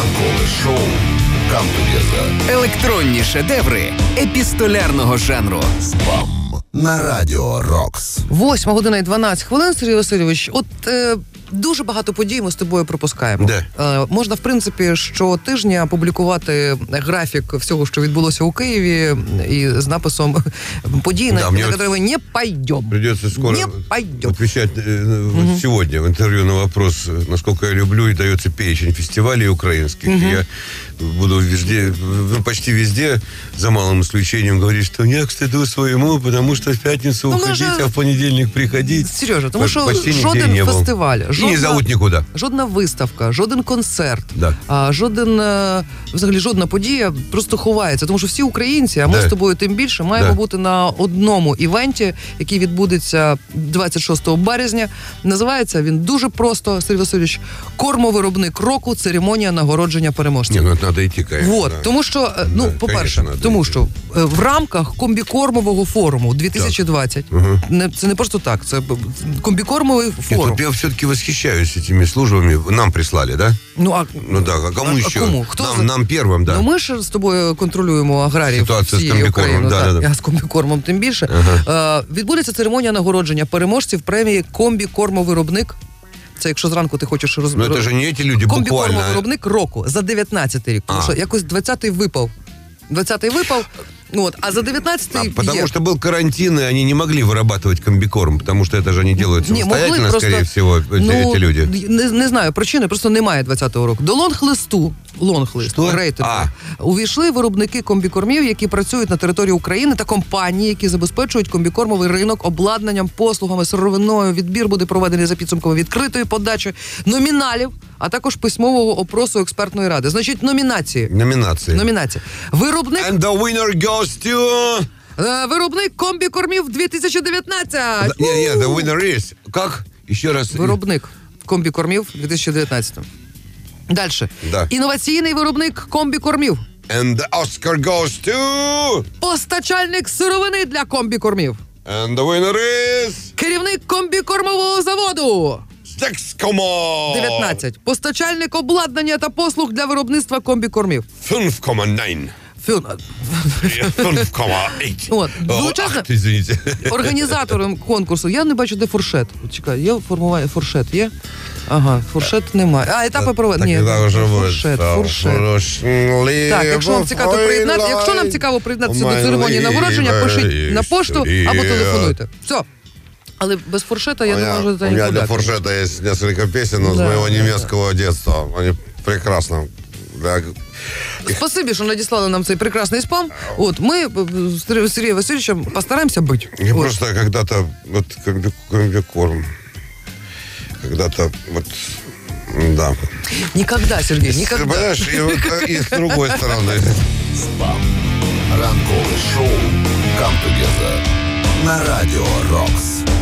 Ранкове шоу «Come Together». Електронні шедеври епістолярного жанру. Спам на Радіо Рокс. 8 година і 12 хвилин, Сергій Васильович. Дуже багато подій ми з тобою пропускаємо. Можна, в принципі, щотижня публікувати графік всього, що відбулося у Києві, і з написом подій, на які ми не пойдем. Придется скоро отвечать сегодня в интервью на вопрос, насколько я люблю, и дается перечень фестивалей украинских. Я буду везде, почти везде, за малым исключением, говорить, что я, к стыду своему, потому что в пятницу уходить, а в понедельник приходить. Сережа, тому що жоден фестиваль, не зовут нікуди. Жодна виставка, жоден концерт, да. Взагалі жодна подія просто ховається. Тому що всі українці, а ми з тобою тим більше, маємо бути на одному івенті, який відбудеться 26 березня. Називається він дуже просто, Сергій Васильович, «Кормовиробник року. Церемонія нагородження переможців». Ні, треба йти, конечно. Тому що, по-перше, тому що в рамках комбікормового форуму 2020, це не просто так, це комбікормовий форум. Нет, я все-таки восхищаюсь этими службами. Нам прислали, да? А кому еще? Кому? Нам первым, да. Ми ж з тобою контролюємо аграріїв всієї України. А з комбікормом тим більше. Відбудеться церемонія нагородження переможців премії «Комбікормовиробник». Це якщо зранку ти хочеш розбирати. Ну, це ж не ті люди, буквально. Комбікормовиробник року за 19-й рік. Тому що якось 20-й випав. 20-й випав. А за 19-й потому что был карантин, и они не могли вырабатывать комбикорм, потому что это же они делают самостоятельно, просто, скорее всего, эти люди. Не знаю причини, просто немає 20-го року. До лонг-лист, рейтингу, увійшли виробники комбікормів, які працюють на території України, та компанії, які забезпечують комбікормовий ринок обладнанням, послугами, сировиною. Відбір буде проведений за підсумками відкритої подачі номіналів, а також письмового опросу експертної ради. Значить, номінації. Виробник... And the winner goes to... Виробник комбікормів 2019. The winner is... Как? Еще раз. Виробник комбікормів 2019. Дальше. Да. Інноваційний виробник комбікормів. And the Oscar goes to... Постачальник сировини для комбікормів. And the winner is... Керівник комбікормового заводу. 19. Постачальник обладнання та послуг для виробництва комбікормів. 5,9. 5,8. Величезна організатором конкурсу. Я не бачу, де фуршет. Чекай, є формування фуршет, є? Ага, фуршет немає. Етапи проведення. Фуршет. Так, якщо нам цікаво приєднатися до церемонії нагородження, пишіть на пошту або телефонуйте. Все. Але без фуршета, я думаю, що це нікуди. У меня для фуршета есть несколько песен из моего немецкого детства. Они прекрасно. Спасибі, що надіслали нам цей прекрасний спам. Ми з Сергієм Васильовичем постараємося бути. Я просто когда-то комбикорм. Когда-то да. Никогда, Сергей, никогда. Понимаешь, и с другой стороны. Спам. Ранкове шоу «Come Together» на Радіо Рокс.